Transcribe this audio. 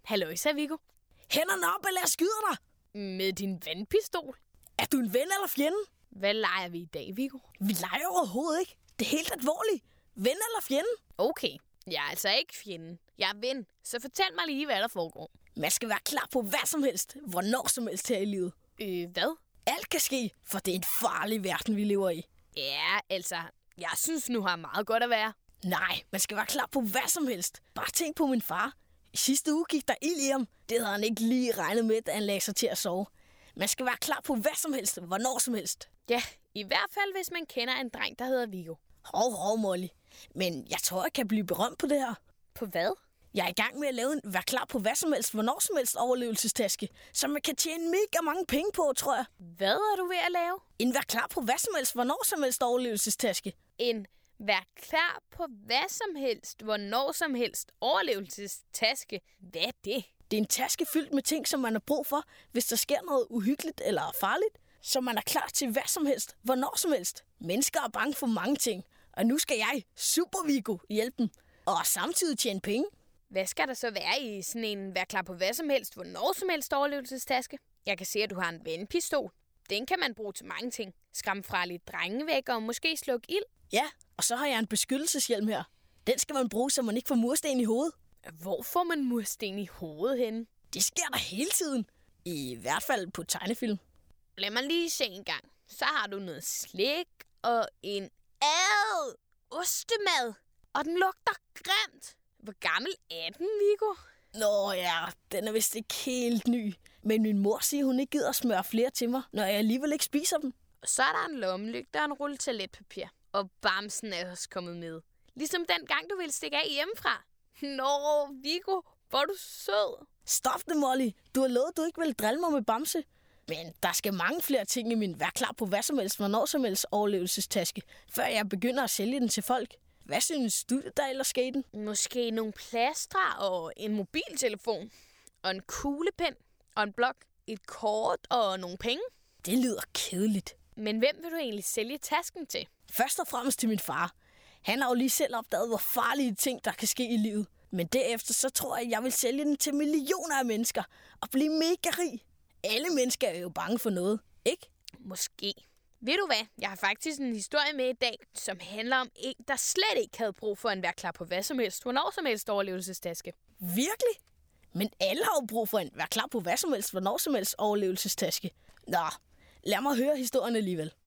Halløjsa, Viggo. Hænderne op, eller jeg skyder dig! Med din vandpistol? Er du en ven eller fjende? Hvad leger vi i dag, Viggo? Vi leger overhovedet ikke. Det er helt alvorligt. Ven eller fjende? Okay, jeg er altså ikke fjenden. Jeg er ven, så fortæl mig lige, hvad der foregår. Man skal være klar på hvad som helst, hvornår som helst her i livet. Hvad? Alt kan ske, for det er en farlig verden, vi lever i. Ja, altså, jeg synes nu har meget godt at være. Nej, man skal være klar på hvad som helst. Bare tænk på min far. I sidste uge gik der ild i ham. Det havde han ikke lige regnet med, da han lagde sig til at sove. Man skal være klar på hvad som helst, hvornår som helst. Ja, i hvert fald hvis man kender en dreng, der hedder Viggo. Hov, Molly. Men jeg tror, jeg kan blive berømt på det her. På hvad? Jeg er i gang med at lave en være klar på hvad som helst, hvornår som helst overlevelsestaske, som man kan tjene mega mange penge på, tror jeg. Hvad er du ved at lave? En være klar på hvad som helst, hvornår som helst overlevelsestaske. En vær klar på hvad som helst, hvornår som helst overlevelsestaske. Hvad er det? Det er en taske fyldt med ting, som man har brug for, hvis der sker noget uhyggeligt eller farligt. Så man er klar til hvad som helst, hvornår som helst. Mennesker er bange for mange ting, og nu skal jeg, Super Viggo, hjælpe dem. Og samtidig tjene penge. Hvad skal der så være i sådan en vær klar på hvad som helst, hvornår som helst overlevelsestaske? Jeg kan se, at du har en vandpistol. Den kan man bruge til mange ting. Skræmme farlige drenge væk og måske slukke ild. Ja, og så har jeg en beskyttelseshjelm her. Den skal man bruge, så man ikke får mursten i hovedet. Hvor får man mursten i hovedet henne? Det sker der hele tiden. I hvert fald på tegnefilm. Lad mig lige se en gang. Så har du noget slik og en ostemad. Og den lugter grimt. Hvor gammel er den, Viggo? Nå ja, den er vist ikke helt ny. Men min mor siger, hun ikke gider at smøre flere til mig, når jeg alligevel ikke spiser dem. Og så er der en lommelygte og en rulle toiletpapir. Og bamsen er også kommet med. Ligesom den gang, du ville stikke af hjemmefra. Nå, Viggo, hvor er du sød. Stop det, Molly. Du har lovet, du ikke vil drille mig med bamse. Men der skal mange flere ting i min vær klar på hvad som helst, hvornår som helst overlevelsestaske, før jeg begynder at sælge den til folk. Hvad synes du, der ellers skal i den? Måske nogle plastre og en mobiltelefon. Og en kuglepen og en blok. Et kort og nogle penge. Det lyder kedeligt. Men hvem vil du egentlig sælge tasken til? Først og fremmest til min far. Han har jo lige selv opdaget, hvor farlige ting, der kan ske i livet. Men derefter så tror jeg vil sælge den til millioner af mennesker og blive mega rig. Alle mennesker er jo bange for noget, ikke? Måske. Ved du hvad? Jeg har faktisk en historie med i dag, som handler om en, der slet ikke havde brug for en vær klar på hvad som helst, hvornår som helst overlevelsestaske. Virkelig? Men alle har jo brug for en vær klar på hvad som helst, hvornår som helst overlevelsestaske. Nå, lad mig høre historien alligevel.